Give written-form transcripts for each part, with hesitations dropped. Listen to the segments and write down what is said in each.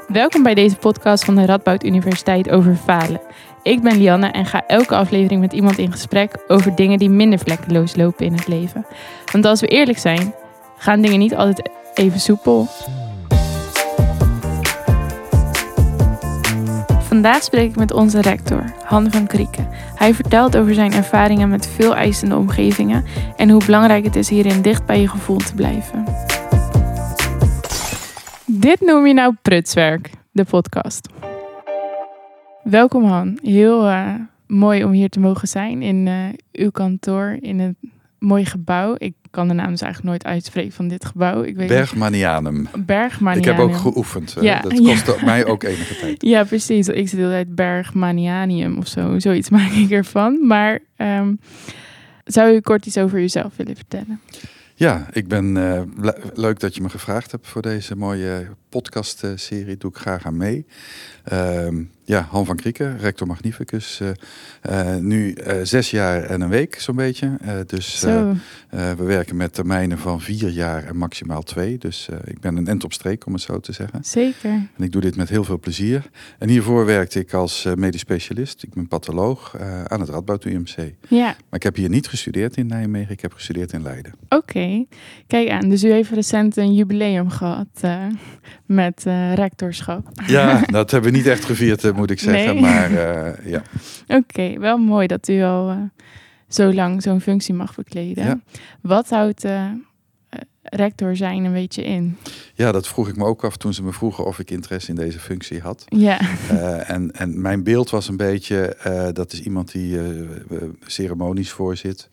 Welkom bij deze podcast van de Radboud Universiteit over falen. Ik ben Lianne en ga elke aflevering met iemand in gesprek over dingen die minder vlekkeloos lopen in het leven. Want als we eerlijk zijn, gaan dingen niet altijd even soepel. Vandaag spreek ik met onze rector, Han van Krieken. Hij vertelt over zijn ervaringen met veel eisende omgevingen en hoe belangrijk het is hierin dicht bij je gevoel te blijven. Dit noem je nou prutswerk, de podcast. Welkom Han, heel mooi om hier te mogen zijn in uw kantoor in het mooie gebouw. Ik kan de naam dus eigenlijk nooit uitspreken van dit gebouw. Ik weet Bergmanianum. Bergmanianum. Ik heb ook geoefend. Ja, dat kostte mij ook enige tijd. Ja, precies. Ik zit altijd Bergmanianium of zo. Zoiets maak ik ervan. Maar zou u kort iets over uzelf willen vertellen? Ja, ik ben leuk dat je me gevraagd hebt voor deze mooie podcastserie. Doe ik graag aan mee. Han van Krieken, rector magnificus. Nu 6 jaar en een week zo'n beetje. We werken met termijnen van 4 jaar en maximaal 2. Dus ik ben een end op streek, om het zo te zeggen. Zeker. En ik doe dit met heel veel plezier. En hiervoor werkte ik als medisch specialist. Ik ben patholoog aan het Radboud UMC. Ja. Maar ik heb hier niet gestudeerd in Nijmegen. Ik heb gestudeerd in Leiden. Oké. Kijk aan. Dus u heeft recent een jubileum gehad met rectorschap. Ja, dat hebben we niet echt gevierd, moet ik zeggen. Nee. Maar ja. Oké, wel mooi dat u al zo lang zo'n functie mag bekleden. Ja. Wat houdt rector zijn een beetje in? Ja, dat vroeg ik me ook af toen ze me vroegen of ik interesse in deze functie had. Ja. En mijn beeld was een beetje, dat is iemand die ceremonies voorzit.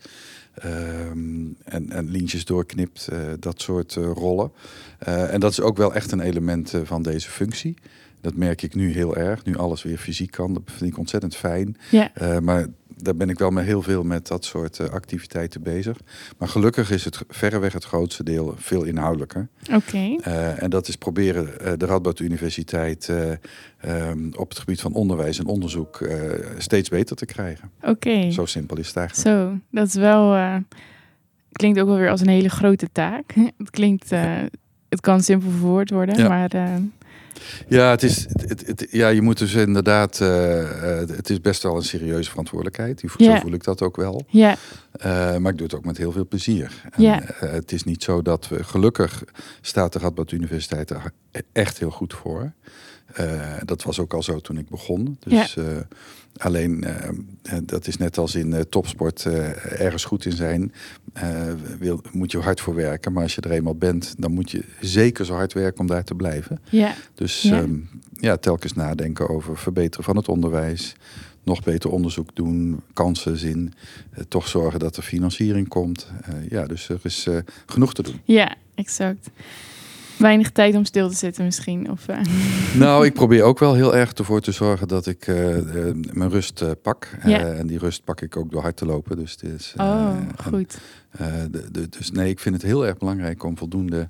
En lijntjes doorknipt, dat soort rollen. En dat is ook wel echt een element van deze functie. Dat merk ik nu heel erg, nu alles weer fysiek kan. Dat vind ik ontzettend fijn. Ja. Maar daar ben ik wel heel veel met dat soort activiteiten bezig. Maar gelukkig is het verreweg het grootste deel veel inhoudelijker. Oké. En dat is proberen de Radboud Universiteit op het gebied van onderwijs en onderzoek steeds beter te krijgen. Oké. Zo simpel is het eigenlijk. Zo, dat is wel... klinkt ook wel weer als een hele grote taak. Het klinkt... het kan simpel verwoord worden, Ja. maar... Ja, je moet dus inderdaad... het is best wel een serieuze verantwoordelijkheid. Zo voel ik dat ook wel. Ja. Maar ik doe het ook met heel veel plezier. Ja. Het is niet zo dat we... Gelukkig staat de Radboud Universiteit er echt heel goed voor. Dat was ook al zo toen ik begon. Dus alleen, dat is net als in topsport ergens goed in zijn. Moet je hard voor werken. Maar als je er eenmaal bent, dan moet je zeker zo hard werken om daar te blijven. Ja. Dus telkens nadenken over verbeteren van het onderwijs. Nog beter onderzoek doen, kansen zien. Toch zorgen dat er financiering komt. Dus er is genoeg te doen. Ja, exact. Weinig tijd om stil te zitten misschien. Of, Nou, ik probeer ook wel heel erg ervoor te zorgen dat ik mijn rust pak. En die rust pak ik ook door hard te lopen. Dus het is, goed. Dus nee, ik vind het heel erg belangrijk om voldoende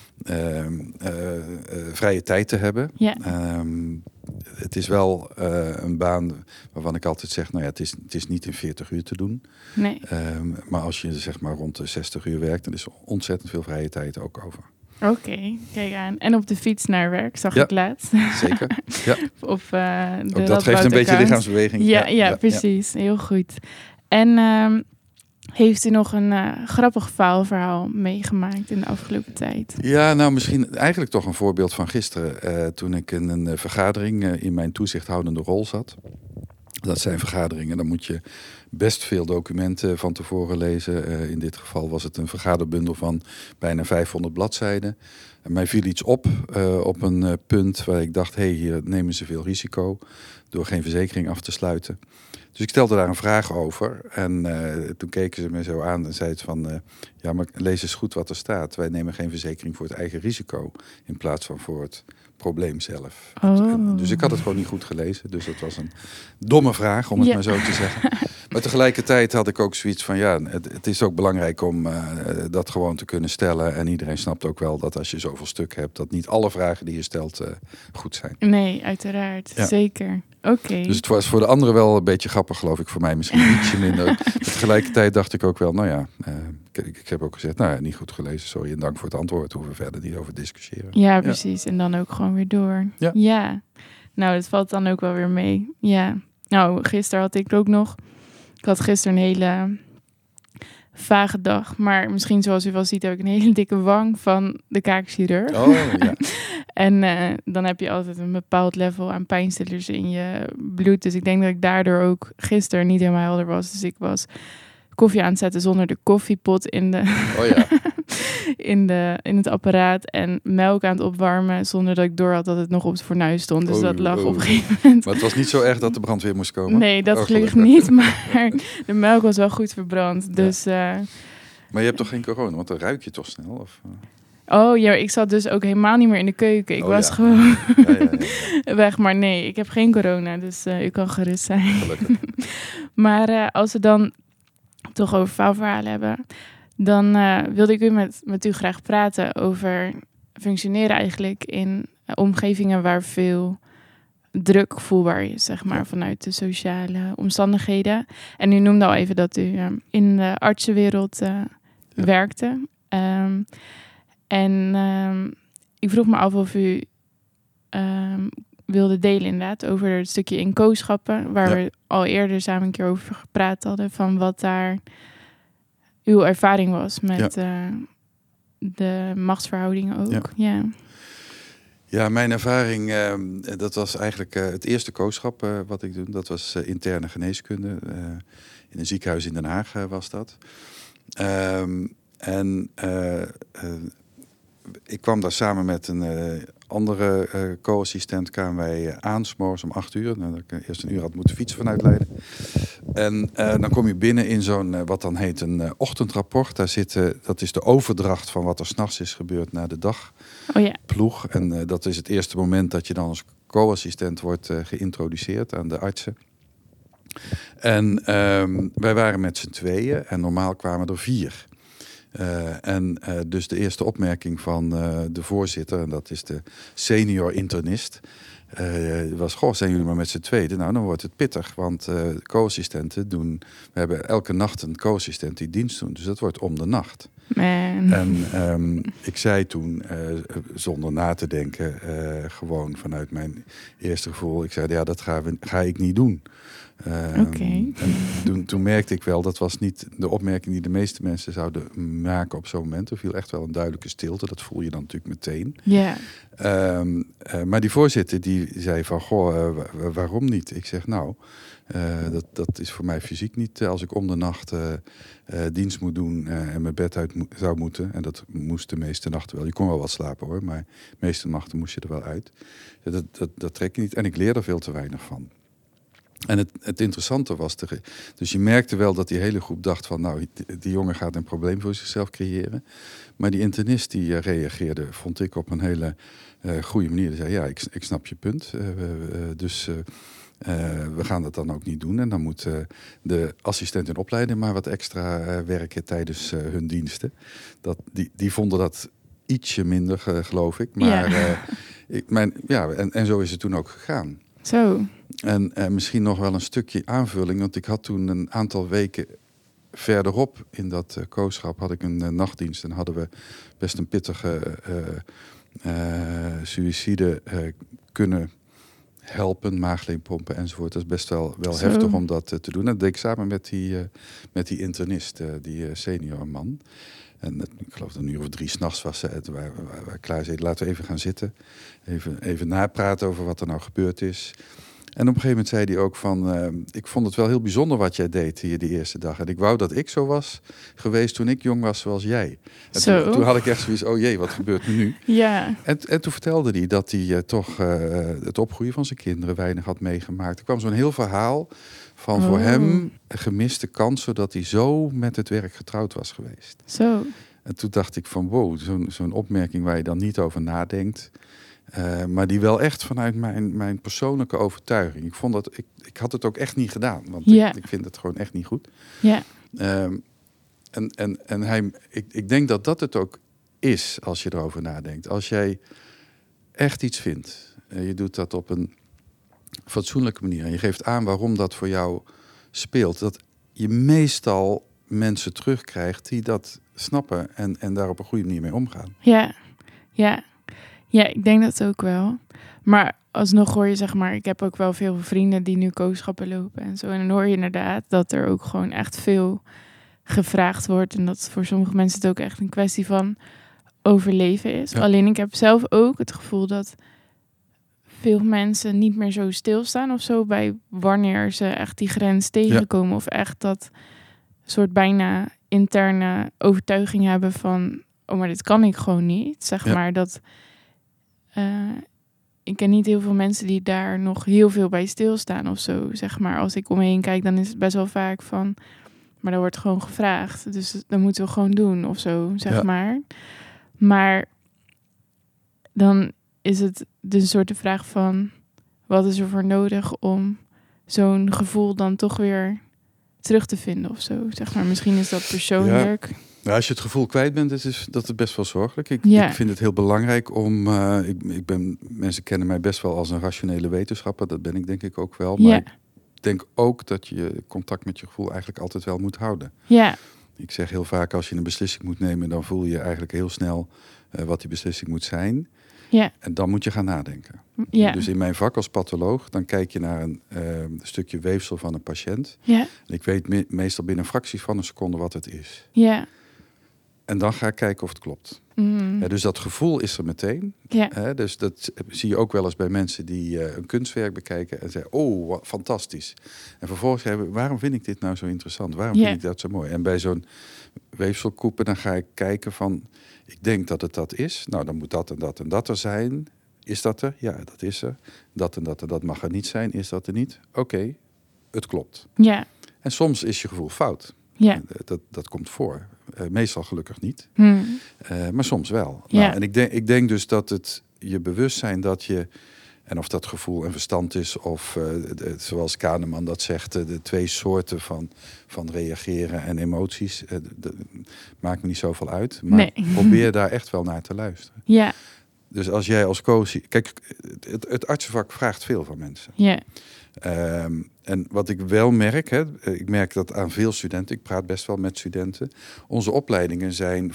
vrije tijd te hebben. Ja. Het is wel een baan waarvan ik altijd zeg, het is niet in 40 uur te doen. Nee. Maar als je zeg maar rond de 60 uur werkt, dan is er ontzettend veel vrije tijd ook over. Oké, kijk aan. En op de fiets naar werk, zag ik laatst. Zeker. Ja. Of ook dat geeft een beetje lichaamsbeweging. Ja, precies. Ja. Heel goed. En heeft u nog een grappig verhaal meegemaakt in de afgelopen tijd? Ja, nou misschien eigenlijk toch een voorbeeld van gisteren. Toen ik in een vergadering in mijn toezichthoudende rol zat. Dat zijn vergaderingen, dan moet je best veel documenten van tevoren lezen. In dit geval was het een vergaderbundel van bijna 500 bladzijden. En mij viel iets op een punt waar ik dacht, hier nemen ze veel risico door geen verzekering af te sluiten. Dus ik stelde daar een vraag over en toen keken ze me zo aan en zeiden van... maar lees eens goed wat er staat. Wij nemen geen verzekering voor het eigen risico in plaats van voor het probleem zelf. Oh. Dus ik had het gewoon niet goed gelezen. Dus het was een domme vraag, om het maar zo te zeggen. Maar tegelijkertijd had ik ook zoiets van... het is ook belangrijk om dat gewoon te kunnen stellen. En iedereen snapt ook wel dat als je zoveel stuk hebt... dat niet alle vragen die je stelt goed zijn. Nee, uiteraard. Ja. Zeker. Oké. Dus het was voor de anderen wel een beetje grappig, geloof ik. Voor mij misschien ietsje minder. Maar tegelijkertijd dacht ik ook wel, ik heb ook gezegd, nou ja, niet goed gelezen, sorry. En dank voor het antwoord. Hoeven we verder niet over discussiëren. Ja, precies. En dan ook gewoon weer door. Ja. Nou, dat valt dan ook wel weer mee. Ja. Nou, gisteren had ik ook nog... Ik had gisteren een hele vage dag. Maar misschien zoals u wel ziet, heb ik een hele dikke wang van de kaakchirurg. Oh, ja. En dan heb je altijd een bepaald level aan pijnstillers in je bloed. Dus ik denk dat ik daardoor ook gisteren niet helemaal helder was. Dus ik was koffie aan het zetten zonder de koffiepot in het apparaat. En melk aan het opwarmen zonder dat ik door had dat het nog op het fornuis stond. Dus dat lag op een gegeven moment. Maar het was niet zo erg dat de brandweer moest komen? Nee, dat gelukkig niet. Maar de melk was wel goed verbrand. Dus, maar je hebt toch geen corona? Want dan ruik je toch snel? Of... Oh ja, ik zat dus ook helemaal niet meer in de keuken. Ik was gewoon weg. Maar nee, ik heb geen corona, dus u kan gerust zijn. Gelukkig. Maar als we dan toch over faalverhalen hebben, dan wilde ik met u graag praten over functioneren eigenlijk in omgevingen waar veel druk voelbaar is, zeg maar, vanuit de sociale omstandigheden. En u noemde al even dat u in de artsenwereld werkte. Ik vroeg me af of u wilde delen inderdaad over het stukje inkooschappen, waar we al eerder samen een keer over gepraat hadden, van wat daar uw ervaring was met de machtsverhoudingen ook. Ja, mijn ervaring, dat was eigenlijk het eerste kooschap wat ik doe. Dat was interne geneeskunde. In een ziekenhuis in Den Haag was dat. Ik kwam daar samen met een andere co-assistent, kwamen wij aan 's morgens om 8:00. Nadat ik eerst een uur had moeten fietsen vanuit Leiden. En dan kom je binnen in zo'n, wat dan heet een ochtendrapport. Daar dat is de overdracht van wat er 's nachts is gebeurd naar de dagploeg. En dat is het eerste moment dat je dan als co-assistent wordt geïntroduceerd aan de artsen. En wij waren met z'n tweeën en normaal kwamen er 4. Dus de eerste opmerking van de voorzitter, en dat is de senior internist, was, zijn jullie maar met z'n tweeën? Nou, dan wordt het pittig, want co-assistenten doen, we hebben elke nacht een co-assistent die dienst doet, dus dat wordt om de nacht. Man. En ik zei toen, zonder na te denken, gewoon vanuit mijn eerste gevoel, ik zei, ja, dat ga ik niet doen. En toen merkte ik wel, dat was niet de opmerking die de meeste mensen zouden maken op zo'n moment. Er viel echt wel een duidelijke stilte, dat voel je dan natuurlijk meteen. Maar die voorzitter die zei van, waarom niet? Ik zeg, nou, dat is voor mij fysiek niet. Als ik om de nacht dienst moet doen en mijn bed uit zou moeten. En dat moest de meeste nachten wel. Je kon wel wat slapen hoor, maar de meeste nachten moest je er wel uit. Dat trek je niet. En ik leer er veel te weinig van. En het interessante was, dus je merkte wel dat die hele groep dacht van, nou, die jongen gaat een probleem voor zichzelf creëren. Maar die internist die reageerde, vond ik, op een hele goede manier. Die zei, ja, ik snap je punt. We gaan dat dan ook niet doen. En dan moet de assistent in opleiding maar wat extra werken tijdens hun diensten. Die vonden dat ietsje minder, geloof ik. Maar en zo is het toen ook gegaan. Zo. En misschien nog wel een stukje aanvulling. Want ik had toen een aantal weken verderop in dat kooschap had ik een nachtdienst. En hadden we best een pittige suïcide kunnen helpen, maagleenpompen enzovoort. Dat is best wel heftig om dat te doen. Dat deed ik samen met die internist, die senior man. En ik geloof dat een uur of 3 s'nachts was ze. Waar klaar zeiden, laten we even gaan zitten. Even napraten over wat er nou gebeurd is. En op een gegeven moment zei hij ook van, ik vond het wel heel bijzonder wat jij deed hier die eerste dag. En ik wou dat ik zo was geweest toen ik jong was zoals jij. En toen had ik echt zoiets, oh jee, wat gebeurt er nu? Ja. En toen vertelde hij dat hij toch het opgroeien van zijn kinderen weinig had meegemaakt. Er kwam zo'n heel verhaal van voor hem een gemiste kans, zodat hij zo met het werk getrouwd was geweest. Zo. En toen dacht ik van, wow, zo'n opmerking waar je dan niet over nadenkt. Maar die wel echt vanuit mijn persoonlijke overtuiging. Ik vond dat ik had het ook echt niet gedaan. Want ik vind het gewoon echt niet goed. Ja. Ik denk dat het ook is als je erover nadenkt. Als jij echt iets vindt. Je doet dat op een fatsoenlijke manier. En je geeft aan waarom dat voor jou speelt. Dat je meestal mensen terugkrijgt die dat snappen en daar op een goede manier mee omgaan. Ja, ik denk dat ook wel. Maar alsnog hoor je, zeg maar, ik heb ook wel veel vrienden die nu kooschappen lopen en zo. En dan hoor je inderdaad dat er ook gewoon echt veel gevraagd wordt. En dat voor sommige mensen het ook echt een kwestie van overleven is. Ja. Alleen ik heb zelf ook het gevoel dat veel mensen niet meer zo stilstaan of zo bij wanneer ze echt die grens tegenkomen. Ja. Of echt dat soort bijna interne overtuiging hebben van, oh, maar dit kan ik gewoon niet. Zeg maar dat ik ken niet heel veel mensen die daar nog heel veel bij stilstaan of zo. Zeg maar, als ik omheen kijk, dan is het best wel vaak van, maar dat wordt gewoon gevraagd. Dus dat moeten we gewoon doen of zo, zeg maar. Maar dan is het dus een soort de vraag van, wat is er voor nodig om zo'n gevoel dan toch weer terug te vinden of zo, zeg maar. Misschien is dat persoonlijk. Ja, als je het gevoel kwijt bent, dat is best wel zorgelijk. Ik vind het heel belangrijk om, mensen kennen mij best wel als een rationele wetenschapper. Dat ben ik denk ik ook wel. Maar ik denk ook dat je contact met je gevoel eigenlijk altijd wel moet houden. Ja. Ik zeg heel vaak, als je een beslissing moet nemen, dan voel je eigenlijk heel snel wat die beslissing moet zijn. Ja. En dan moet je gaan nadenken. Ja. Dus in mijn vak als patholoog, dan kijk je naar een stukje weefsel van een patiënt. Ja. En ik weet meestal binnen een fractie van een seconde wat het is. Ja. En dan ga ik kijken of het klopt. Mm. Ja, dus dat gevoel is er meteen. Ja. Dus dat zie je ook wel eens bij mensen die een kunstwerk bekijken en zeggen, oh, wat fantastisch. En vervolgens zeggen, waarom vind ik dit nou zo interessant? Waarom vind ik dat zo mooi? En bij zo'n weefselkoepen, dan ga ik kijken van, ik denk dat het dat is. Nou, dan moet dat en dat en dat er zijn. Is dat er? Ja, dat is er. Dat en dat en dat mag er niet zijn. Is dat er niet? Oké, het klopt. Ja. En soms is je gevoel fout. Ja. Dat komt voor. Meestal gelukkig niet. Maar soms wel. Ja. Nou, en ik denk dus dat het je bewustzijn dat je, en of dat gevoel en verstand is, of zoals Kahneman dat zegt, de twee soorten van reageren en emoties, maakt me niet zoveel uit. Maar probeer daar echt wel naar te luisteren. Ja. Dus als jij als coach, kijk, het artsenvak vraagt veel van mensen. Ja. En wat ik wel merk, ik merk dat aan veel studenten, ik praat best wel met studenten, onze opleidingen zijn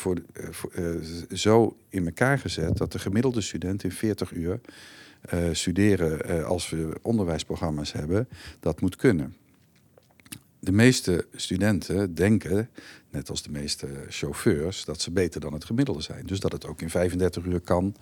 zo in elkaar gezet dat de gemiddelde student in 40 uur studeren, als we onderwijsprogramma's hebben, dat moet kunnen. De meeste studenten denken, net als de meeste chauffeurs, dat ze beter dan het gemiddelde zijn. Dus dat het ook in 35 uur kan.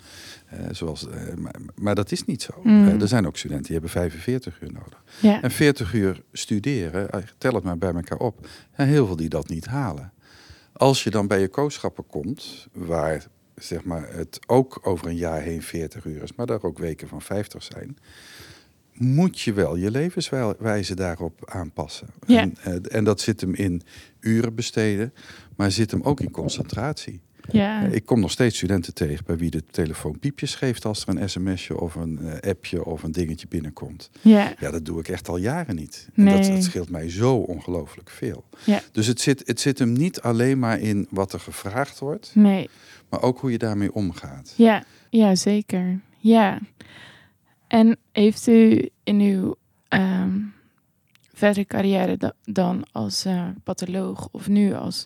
Maar dat is niet zo. Er zijn ook studenten die hebben 45 uur nodig. Ja. En 40 uur studeren, tel het maar bij elkaar op, en heel veel die dat niet halen. Als je dan bij je kooschappen komt, waar zeg maar, het ook over een jaar heen 40 uur is, maar daar ook weken van 50 zijn, moet je wel je levenswijze daarop aanpassen. Ja. En dat zit hem in uren besteden, maar zit hem ook in concentratie. Ja. Ik kom nog steeds studenten tegen bij wie de telefoon piepjes geeft als er een sms'je of een appje of een dingetje binnenkomt. Ja. Ja, dat doe ik echt al jaren niet. Nee. En dat scheelt mij zo ongelooflijk veel. Ja. Dus het zit hem niet alleen maar in wat er gevraagd wordt, Nee. maar ook hoe je daarmee omgaat. Ja, zeker. Ja. En heeft u in uw verdere carrière dan als patholoog of nu als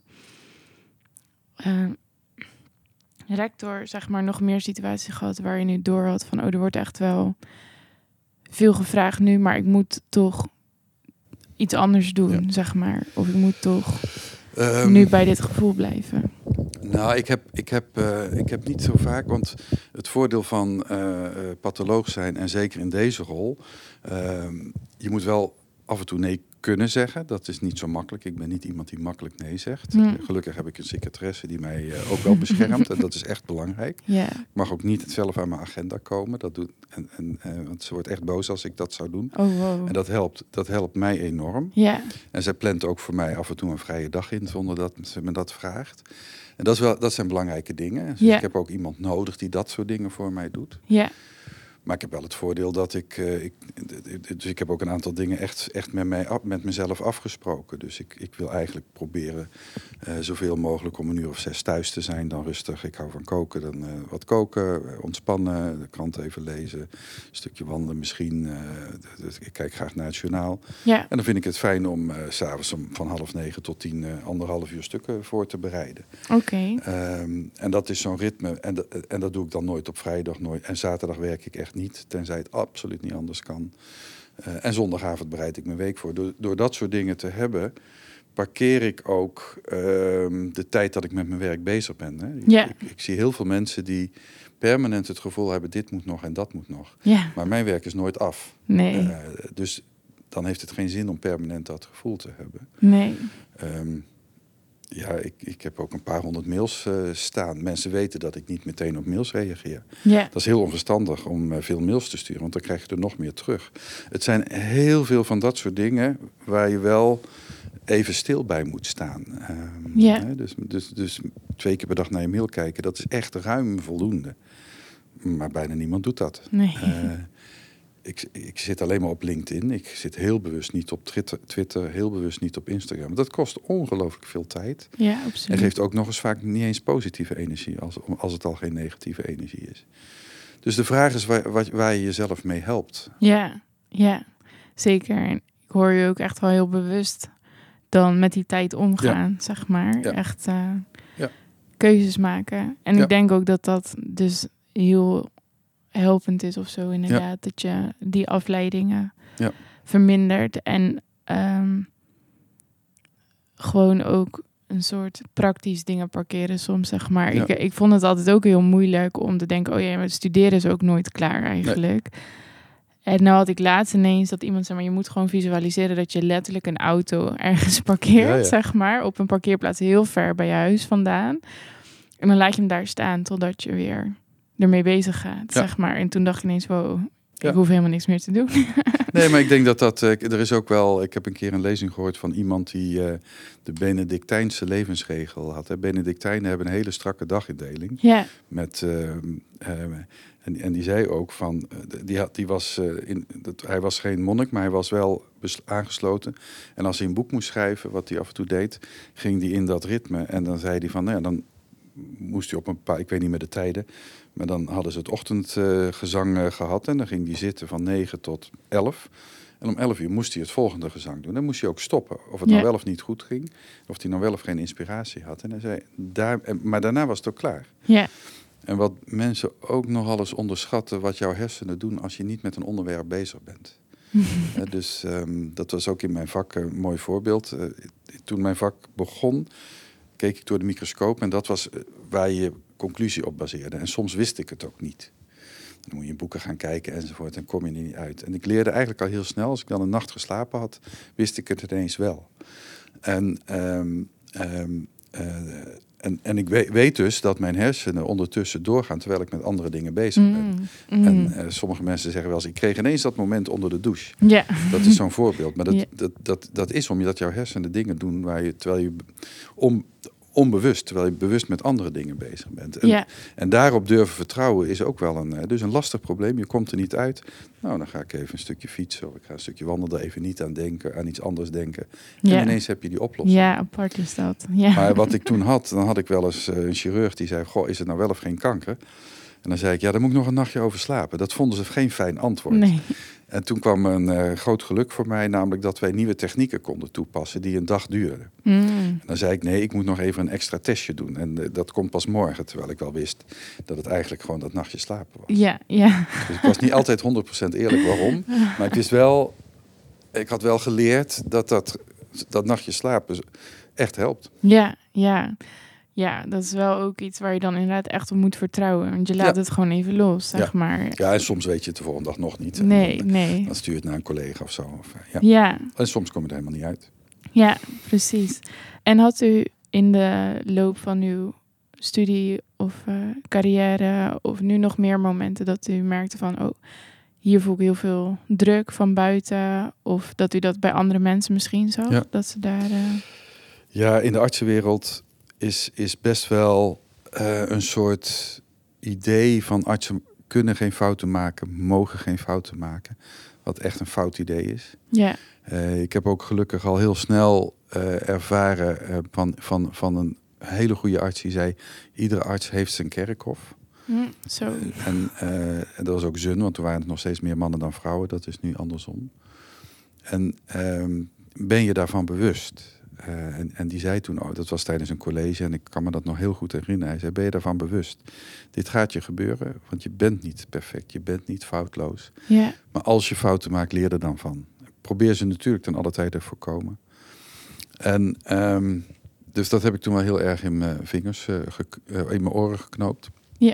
rector, zeg maar, nog meer situaties gehad waar je nu door had van, er wordt echt wel veel gevraagd nu, maar ik moet toch iets anders doen, zeg maar. Of ik moet toch nu bij dit gevoel blijven. Nou, ik heb niet zo vaak, want het voordeel van patholoog zijn, en zeker in deze rol, je moet wel af en toe nee kunnen zeggen. Dat is niet zo makkelijk. Ik ben niet iemand die makkelijk nee zegt. Gelukkig heb ik een secretaresse die mij ook wel beschermt. En dat is echt belangrijk. Yeah. Ik mag ook niet zelf aan mijn agenda komen. Dat doet, want ze wordt echt boos als ik dat zou doen. Oh, wow. En dat helpt mij enorm. Yeah. En zij plant ook voor mij af en toe een vrije dag in, zonder dat ze me dat vraagt. En dat zijn belangrijke dingen. Dus ik heb ook iemand nodig die dat soort dingen voor mij doet. Yeah. Maar ik heb wel het voordeel dat dus ik heb ook een aantal dingen echt met mezelf afgesproken. Dus ik wil eigenlijk proberen zoveel mogelijk om 6:00 thuis te zijn. Dan rustig. Ik hou van koken, dan wat koken, ontspannen, de krant even lezen. Een stukje wandelen misschien. Dus ik kijk graag naar het journaal. Ja. En dan vind ik het fijn om 's avonds van 8:30 tot 10 1,5 uur stukken voor te bereiden. Oké. En dat is zo'n ritme. En dat doe ik dan nooit op vrijdag. Nooit. En zaterdag werk ik echt niet, tenzij het absoluut niet anders kan. En zondagavond bereid ik mijn week voor. Door dat soort dingen te hebben, parkeer ik ook de tijd dat ik met mijn werk bezig ben. Hè. Ja. Ik zie heel veel mensen die permanent het gevoel hebben, dit moet nog en dat moet nog. Ja. Maar mijn werk is nooit af. Nee. Dus dan heeft het geen zin om permanent dat gevoel te hebben. Nee. Ja, ik heb ook een paar 100 mails staan. Mensen weten dat ik niet meteen op mails reageer. Ja. Dat is heel onverstandig om veel mails te sturen, want dan krijg je er nog meer terug. Het zijn heel veel van dat soort dingen waar je wel even stil bij moet staan. Ja. Dus 2 keer per dag naar je mail kijken, dat is echt ruim voldoende. Maar bijna niemand doet dat. Nee. Ik zit alleen maar op LinkedIn. Ik zit heel bewust niet op Twitter, heel bewust niet op Instagram. Dat kost ongelooflijk veel tijd. Ja, absoluut. En geeft ook nog eens vaak niet eens positieve energie, als het al geen negatieve energie is. Dus de vraag is waar je jezelf mee helpt. Ja, zeker. En ik hoor je ook echt wel heel bewust dan met die tijd omgaan, zeg maar. Ja. Echt keuzes maken. En ik denk ook dat dus heel helpend is of zo inderdaad. Ja. Dat je die afleidingen vermindert. En gewoon ook een soort praktisch dingen parkeren soms, zeg maar. Ja. Ik vond het altijd ook heel moeilijk om te denken, maar het studeren is ook nooit klaar eigenlijk. Nee. En nou had ik laatst ineens dat iemand zei, maar je moet gewoon visualiseren dat je letterlijk een auto ergens parkeert, zeg maar, op een parkeerplaats heel ver bij je huis vandaan. En dan laat je hem daar staan totdat je weer ermee bezig gaat, zeg maar. En toen dacht ik ineens, wow, ik hoef helemaal niks meer te doen. Nee, maar ik denk dat er is ook wel... Ik heb een keer een lezing gehoord van iemand die de Benedictijnse levensregel had. Hè. Benedictijnen hebben een hele strakke dagindeling. Ja. En die zei ook van... hij was geen monnik, maar hij was wel aangesloten. En als hij een boek moest schrijven, wat hij af en toe deed, ging hij in dat ritme. En dan zei hij van, dan moest hij op een paar... Ik weet niet meer de tijden... Maar dan hadden ze het ochtendgezang gehad en dan ging hij zitten van 9 tot 11. En om 11 uur moest hij het volgende gezang doen. Dan moest hij ook stoppen. Of het nou wel of niet goed ging. Of hij nou wel of geen inspiratie had. En hij zei, maar daarna was het ook klaar. Ja. En wat mensen ook nogal eens onderschatten, wat jouw hersenen doen als je niet met een onderwerp bezig bent. Dus dat was ook in mijn vak een mooi voorbeeld. Toen mijn vak begon, keek ik door de microscoop en dat was waar je conclusie op baseerde. En soms wist ik het ook niet. Dan moet je in boeken gaan kijken enzovoort en kom je er niet uit. En ik leerde eigenlijk al heel snel, als ik dan een nacht geslapen had, wist ik het ineens wel. En ik weet dus dat mijn hersenen ondertussen doorgaan terwijl ik met andere dingen bezig ben. En sommige mensen zeggen wel eens, ik kreeg ineens dat moment onder de douche. Ja. Dat is zo'n voorbeeld. Maar dat is omdat jouw hersenen dingen doen terwijl je onbewust, terwijl je bewust met andere dingen bezig bent. En daarop durven vertrouwen is ook wel een lastig probleem. Je komt er niet uit. Nou, dan ga ik even een stukje fietsen of ik ga een stukje wandelen, even niet aan denken, aan iets anders denken. En ineens heb je die oplossing. Ja, apart is dat. Ja. Maar wat ik toen had, dan had ik wel eens een chirurg die zei, goh, is het nou wel of geen kanker? En dan zei ik, daar moet ik nog een nachtje over slapen. Dat vonden ze geen fijn antwoord. Nee. En toen kwam een groot geluk voor mij, namelijk dat wij nieuwe technieken konden toepassen die een dag duurden. En dan zei ik, nee, ik moet nog even een extra testje doen. En dat komt pas morgen, terwijl ik wel wist dat het eigenlijk gewoon dat nachtje slapen was. Ja. Dus ik was niet altijd 100% eerlijk waarom. Maar ik wist wel, ik had wel geleerd dat nachtje slapen echt helpt. Ja, dat is wel ook iets waar je dan inderdaad echt op moet vertrouwen. Want je laat het gewoon even los, zeg maar. Ja, en soms weet je het de volgende dag nog niet. Nee. Dan stuur je het naar een collega of zo. Ja. En soms komt het helemaal niet uit. Ja, precies. En had u in de loop van uw studie of carrière of nu nog meer momenten dat u merkte van, hier voel ik heel veel druk van buiten, of dat u dat bij andere mensen misschien zag, dat ze daar... Ja, in de artsenwereld is best wel een soort idee van artsen kunnen geen fouten maken, mogen geen fouten maken. Wat echt een fout idee is. Ja. Ik heb ook gelukkig al heel snel ervaren van een hele goede arts die zei, iedere arts heeft zijn kerkhof. Zo. En dat was ook zin, want toen waren het nog steeds meer mannen dan vrouwen. Dat is nu andersom. En ben je daarvan bewust? En die zei toen, dat was tijdens een college en ik kan me dat nog heel goed herinneren. Hij zei, ben je daarvan bewust? Dit gaat je gebeuren, want je bent niet perfect, je bent niet foutloos. Ja. Maar als je fouten maakt, leer er dan van. Probeer ze natuurlijk ten alle tijde te voorkomen. En dus dat heb ik toen wel heel erg in mijn vingers, in mijn oren geknoopt. Ja.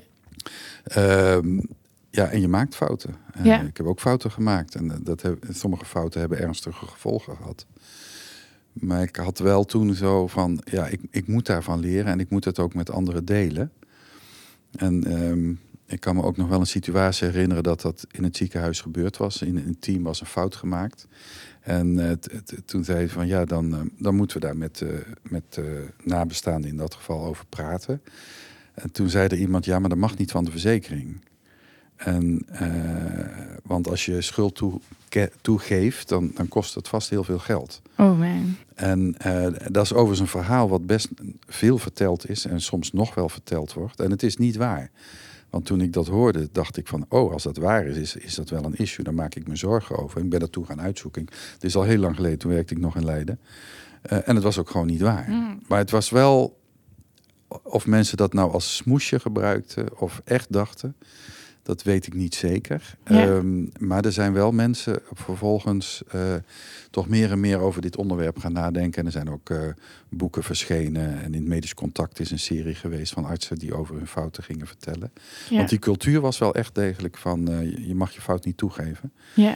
Ja, en je maakt fouten. Ja. Ik heb ook fouten gemaakt. En sommige fouten hebben ernstige gevolgen gehad. Maar ik had wel toen zo van, ja, ik moet daarvan leren en ik moet het ook met anderen delen. En ik kan me ook nog wel een situatie herinneren dat in het ziekenhuis gebeurd was. In een team was een fout gemaakt. En toen zei hij van, ja, dan moeten we daar met nabestaanden in dat geval over praten. En toen zei er iemand, ja, maar dat mag niet van de verzekering. Want als je schuld toegeeft, dan kost het vast heel veel geld. Oh man. En dat is overigens een verhaal wat best veel verteld is en soms nog wel verteld wordt. En het is niet waar. Want toen ik dat hoorde, dacht ik van, als dat waar is dat wel een issue. Daar maak ik me zorgen over. En ik ben dat toen gaan uitzoeken. Het is al heel lang geleden, toen werkte ik nog in Leiden. En het was ook gewoon niet waar. Maar het was wel, of mensen dat nou als smoesje gebruikten of echt dachten, dat weet ik niet zeker. Ja. Maar er zijn wel mensen vervolgens toch meer en meer over dit onderwerp gaan nadenken. En er zijn ook boeken verschenen. En in het Medisch Contact is een serie geweest van artsen die over hun fouten gingen vertellen. Ja. Want die cultuur was wel echt degelijk van, je mag je fout niet toegeven. Ja.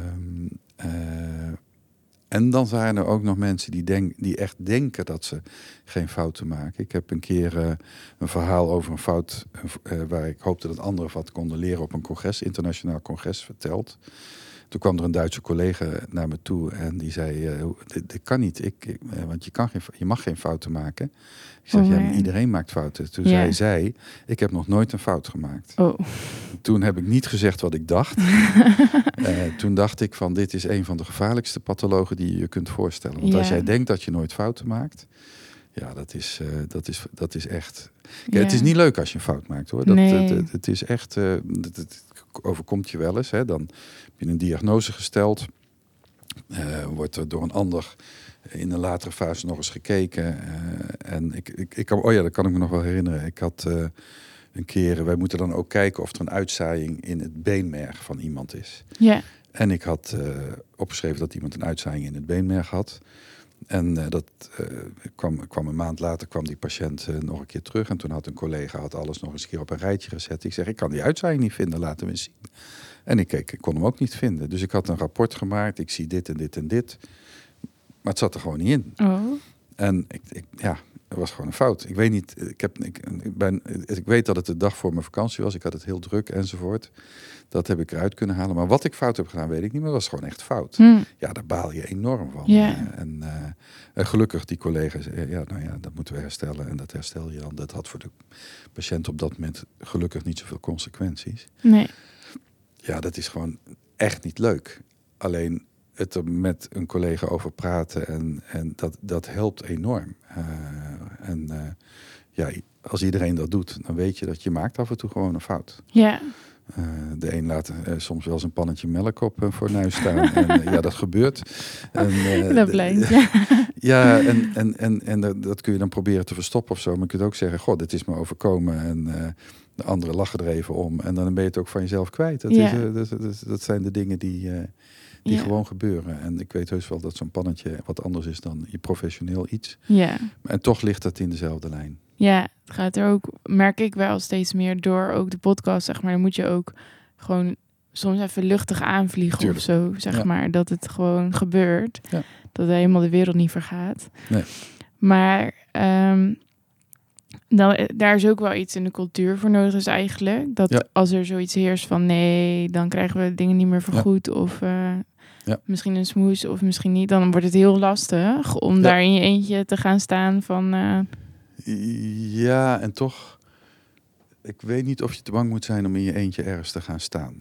En dan zijn er ook nog mensen die echt denken dat ze geen fouten maken. Ik heb een keer een verhaal over een fout waar ik hoopte dat anderen wat konden leren op een congres, internationaal congres, verteld. Toen kwam er een Duitse collega naar me toe en die zei, dit kan niet, want je mag geen fouten maken. Ik zeg, ja, maar iedereen maakt fouten. Toen zei zij, ik heb nog nooit een fout gemaakt. Oh. Toen heb ik niet gezegd wat ik dacht. Toen dacht ik van, dit is een van de gevaarlijkste pathologen die je je kunt voorstellen. Want als jij denkt dat je nooit fouten maakt, ja, dat is echt. Kijk, het is niet leuk als je een fout maakt, hoor. Het is echt, het overkomt je wel eens. Hè. Dan heb je een diagnose gesteld, wordt er door een ander in een latere fase nog eens gekeken. En dat kan ik me nog wel herinneren. Ik had een keer, wij moeten dan ook kijken of er een uitzaaiing in het beenmerg van iemand is. Ja. En ik had opgeschreven dat iemand een uitzaaiing in het beenmerg had. En dat kwam een maand later, kwam die patiënt nog een keer terug. En toen had een collega alles nog eens een keer op een rijtje gezet. Ik zeg, ik kan die uitzaaiing niet vinden, laten we eens zien. En ik kon hem ook niet vinden. Dus ik had een rapport gemaakt, ik zie dit en dit en dit. Maar het zat er gewoon niet in. Oh. En er was gewoon een fout. Ik weet niet, ik weet dat het de dag voor mijn vakantie was. Ik had het heel druk enzovoort. Dat heb ik eruit kunnen halen. Maar wat ik fout heb gedaan, weet ik niet. Maar dat was gewoon echt fout. Ja, daar baal je enorm van. En gelukkig die collega's, dat moeten we herstellen. En dat herstel je dan. Dat had voor de patiënt op dat moment gelukkig niet zoveel consequenties. Nee. Ja, dat is gewoon echt niet leuk. Alleen het er met een collega over praten en dat helpt enorm. Als iedereen dat doet, dan weet je dat je maakt af en toe gewoon een fout. Ja. De een laat soms wel eens een pannetje melk op een fornuis staan. En dat gebeurt. Dat blijkt, ja. En dat kun je dan proberen te verstoppen of zo. Maar je kunt ook zeggen, god, dit is me overkomen. En de anderen lachen er even om. En dan ben je het ook van jezelf kwijt. Dat zijn de dingen die gewoon gebeuren. En ik weet heus wel dat zo'n pannetje wat anders is dan je professioneel iets. Ja. En toch ligt dat in dezelfde lijn. Ja, het gaat er ook, merk ik wel steeds meer door ook de podcast, zeg maar. Dan moet je ook gewoon soms even luchtig aanvliegen. Tuurlijk. Of zo, zeg maar. Dat het gewoon gebeurt. Ja. Dat helemaal de wereld niet vergaat. Nee. Maar daar is ook wel iets in de cultuur voor nodig is eigenlijk. Dat als er zoiets heerst van nee, dan krijgen we dingen niet meer vergoed. Ja. Of misschien een smoes of misschien niet. Dan wordt het heel lastig om daar in je eentje te gaan staan van... Ja, en toch ik weet niet of je te bang moet zijn om in je eentje ergens te gaan staan.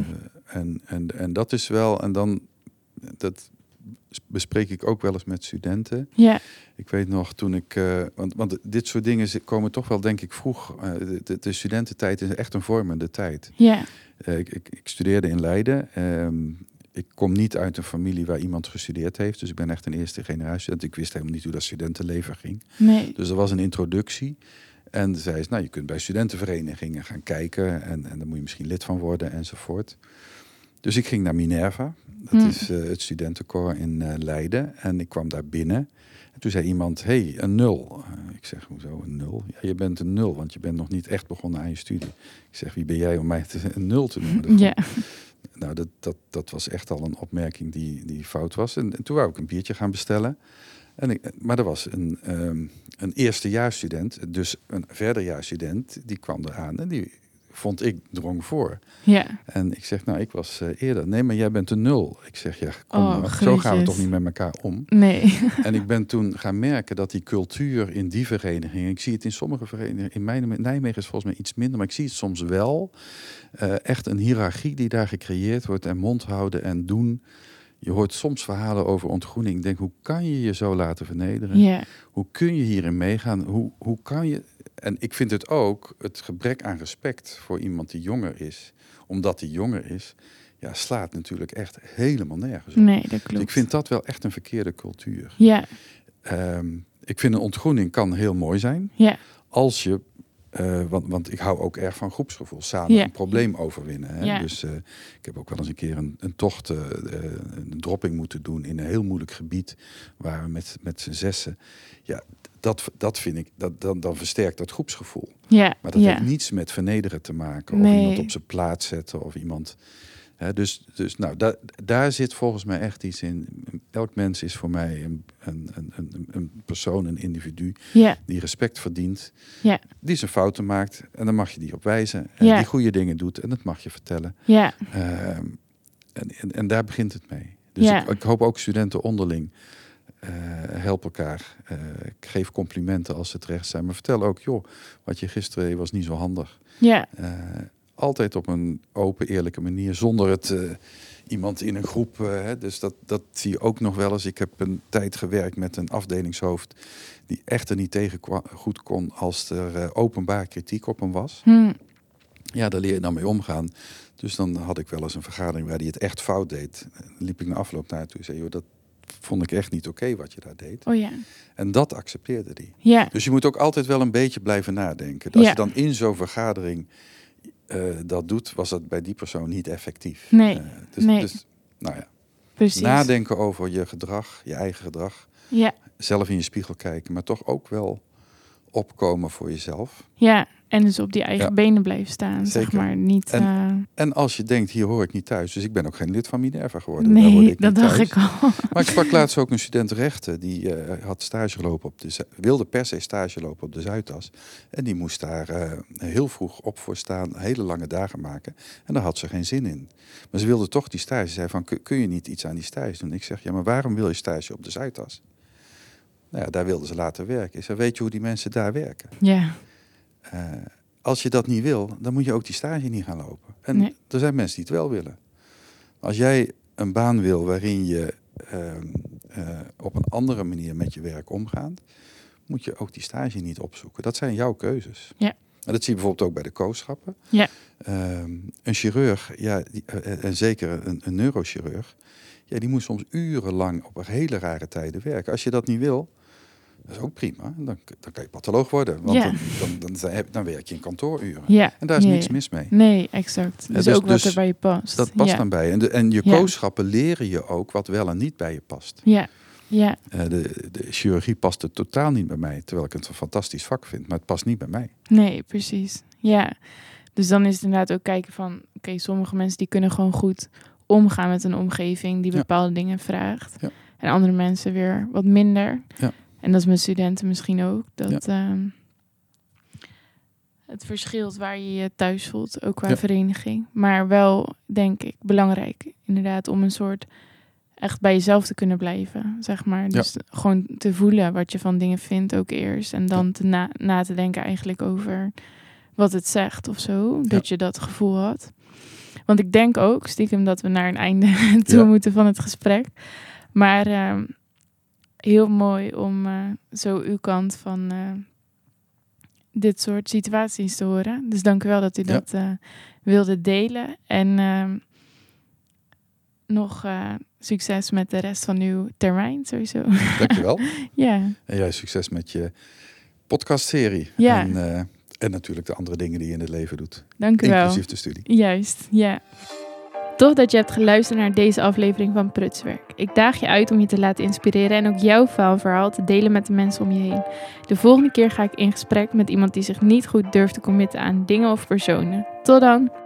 En dat is wel, en dan, dat bespreek ik ook wel eens met studenten. Ja. Ik weet nog toen ik, want dit soort dingen komen toch wel, denk ik, vroeg. De studententijd is echt een vormende tijd. Ja. Ik studeerde in Leiden. Ik kom niet uit een familie waar iemand gestudeerd heeft. Dus ik ben echt een eerste generatie student. Ik wist helemaal niet hoe dat studentenleven ging. Nee. Dus er was een introductie. En zei ze, nou, je kunt bij studentenverenigingen gaan kijken. En daar moet je misschien lid van worden enzovoort. Dus ik ging naar Minerva. Dat is het studentenkoor in Leiden. En ik kwam daar binnen. En toen zei iemand, hey, een 0. Ik zeg, hoezo een 0? Ja, je bent een 0, want je bent nog niet echt begonnen aan je studie. Ik zeg, wie ben jij om mij een 0 te noemen? Ja. Nou, dat was echt al een opmerking die fout was. En toen wou ik een biertje gaan bestellen. Maar er was een eerstejaarsstudent, dus een verderjaarsstudent, die kwam eraan en die vond ik drong voor. Ja. En ik zeg, nou, ik was eerder. Nee, maar jij bent een 0. Ik zeg, ja, kom nou, zo Jezus. gaan we toch niet met elkaar om. Nee. En ik ben toen gaan merken dat die cultuur in die verenigingen, ik zie het in sommige verenigingen, in Nijmegen is volgens mij iets minder, maar ik zie het soms wel, echt een hiërarchie die daar gecreëerd wordt en mond houden en doen. Je hoort soms verhalen over ontgroening. Ik denk, hoe kan je je zo laten vernederen? Ja. Hoe kun je hierin meegaan? Hoe kan je... En ik vind het ook, het gebrek aan respect voor iemand die jonger is, omdat hij jonger is, ja, slaat natuurlijk echt helemaal nergens op. Nee, dat klopt. Dus ik vind dat wel echt een verkeerde cultuur. Ja. Ik vind een ontgroening kan heel mooi zijn. Ja. Als je... want ik hou ook erg van groepsgevoel. Samen een probleem overwinnen. Hè? Ja. Dus ik heb ook wel eens een keer een tocht, een dropping moeten doen in een heel moeilijk gebied. Waar we met z'n zessen. Ja, dat vind ik, dan versterkt dat groepsgevoel. Ja. Maar dat heeft niets met vernederen te maken. Of iemand op zijn plaats zetten. Of iemand... Dus nou, daar zit volgens mij echt iets in. Elk mens is voor mij een persoon, een individu, die respect verdient, die zijn fouten maakt en dan mag je die op wijzen. En die goede dingen doet en dat mag je vertellen. Ja. En daar begint het mee. Dus ik hoop ook studenten onderling help elkaar. Ik geef complimenten als ze terecht zijn. Maar vertel ook, joh, wat je gisteren was niet zo handig. Ja. Altijd op een open, eerlijke manier, zonder het iemand in een groep. Dus dat zie je ook nog wel eens. Ik heb een tijd gewerkt met een afdelingshoofd die echt er niet tegen goed kon als er openbaar kritiek op hem was. Ja, daar leer je dan mee omgaan. Dus dan had ik wel eens een vergadering waar hij het echt fout deed. Dan liep ik na afloop naartoe en zei, joh, dat vond ik echt niet oké wat je daar deed. Oh ja. En dat accepteerde hij. Ja. Dus je moet ook altijd wel een beetje blijven nadenken. Als je dan in zo'n vergadering dat doet, was dat bij die persoon niet effectief. Nee. Dus nou ja. Precies. Nadenken over je gedrag, je eigen gedrag. Ja. Zelf in je spiegel kijken, maar toch ook wel opkomen voor jezelf. Ja, en dus op die eigen benen blijven staan, Zeker. zeg maar. Niet, en als je denkt, hier hoor ik niet thuis. Dus ik ben ook geen lid van Minerva geworden. Nee, daar word ik dat niet dacht thuis. ik al. Maar ik sprak laatst ook een student rechten. Die had stage gelopen wilde per se stage lopen op de Zuidas. En die moest daar heel vroeg op voor staan. Hele lange dagen maken. En daar had ze geen zin in. Maar ze wilde toch die stage. Ze zei van, kun je niet iets aan die stage doen? Ik zeg, ja, maar waarom wil je stage op de Zuidas? Nou ja, daar wilden ze laten werken. Ik zei, weet je hoe die mensen daar werken? Ja. Als je dat niet wil, dan moet je ook die stage niet gaan lopen. En er zijn mensen die het wel willen. Als jij een baan wil waarin je op een andere manier met je werk omgaat, moet je ook die stage niet opzoeken. Dat zijn jouw keuzes. Ja. En dat zie je bijvoorbeeld ook bij de kooschappen. Ja. Een chirurg, en zeker een neurochirurg, die moet soms urenlang op hele rare tijden werken. Als je dat niet wil, dat is ook prima. Dan kan je patholoog worden. Want dan werk je in kantooruren. Ja. En daar is niks mis mee. Nee, exact. Dus ook wat er bij je past. Dat past dan bij je. En je kooschappen leren je ook wat wel en niet bij je past. Ja. Ja. De chirurgie past er totaal niet bij mij. Terwijl ik het een fantastisch vak vind. Maar het past niet bij mij. Nee, precies. Ja. Dus dan is het inderdaad ook kijken van, oké, sommige mensen die kunnen gewoon goed omgaan met een omgeving die bepaalde dingen vraagt. Ja. En andere mensen weer wat minder. Ja. En dat is met studenten misschien ook. Dat het verschilt waar je je thuis voelt, ook qua vereniging. Maar wel, denk ik, belangrijk inderdaad om een soort echt bij jezelf te kunnen blijven, zeg maar. Dus gewoon te voelen wat je van dingen vindt ook eerst. En dan na te denken eigenlijk over wat het zegt of zo. Dat je dat gevoel had. Want ik denk ook, stiekem, dat we naar een einde toe moeten van het gesprek. Maar heel mooi om zo uw kant van dit soort situaties te horen. Dus dank u wel dat u dat wilde delen. En nog succes met de rest van uw termijn, sowieso. Dankjewel. Ja. En jij succes met je podcastserie. Ja. En natuurlijk de andere dingen die je in het leven doet. Dank u wel. Inclusief de studie. Juist, ja. Tof dat je hebt geluisterd naar deze aflevering van Prutswerk. Ik daag je uit om je te laten inspireren en ook jouw verhaal te delen met de mensen om je heen. De volgende keer ga ik in gesprek met iemand die zich niet goed durft te committen aan dingen of personen. Tot dan!